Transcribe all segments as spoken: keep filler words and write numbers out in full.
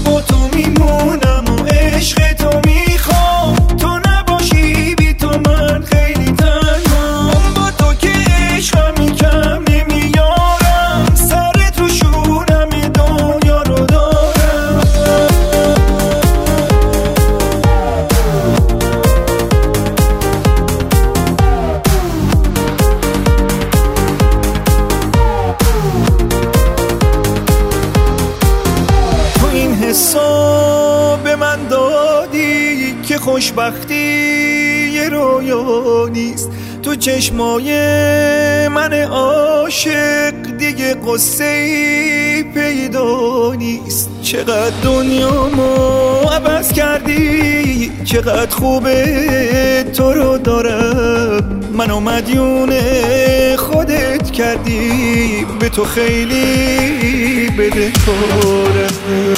با تو میمونم و عشق تو میخوام، تو نباشی بی تو من خیلی تنهام. با تو که عشقم کم نمیارم، سر تو شونم دنیا رو دارم. تو این حساب به من دادی که خوشبختی یه رویا نیست. تو چشمای من عاشق دیگه قصه ای پیدا نیست. چقدر دنیامو عوض کردی، چقدر خوبه تو رو دارم. منو مدیون خودت کردی، به تو خیلی بدهکارم.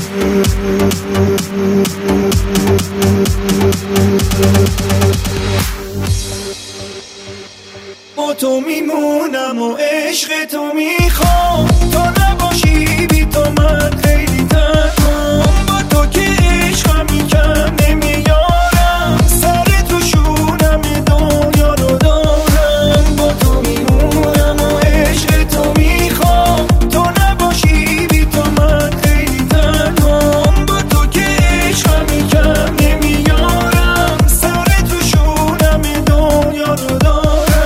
با تو میمونم و عشق تو میخوام، تو نباشی بی تو من خیلی تنهام. با تو که عشقم کم نمیارم، سر تو شونم دنیا رو دارم. با تو میمونم و عشق تو میخوام، تو نباشی بی تو من خیلی تنهام. با تو که عشقم کم نمیارم، سر تو شونم دنیا رو دارم.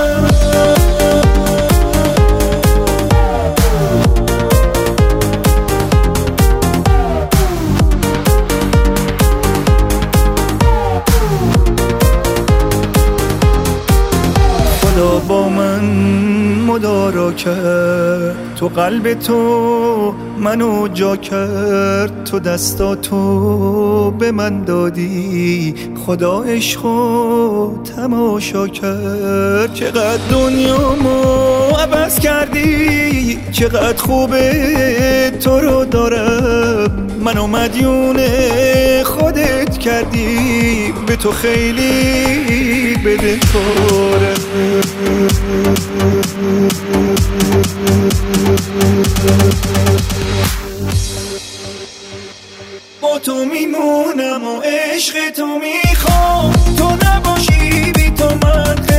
خدا با من مدارا کرد، تو قلب تو منو جا کرد. تو دستاتو به من دادی، خدا عشقو تماشا کرد. چقدر دنیامو عوض کردی، چقدر خوبه تو رو دارم. منو مدیون خودت کردی، به تو خیلی بدهکارم. با تو میمونم و عشق تو میخوام، تو نباشی بی تو من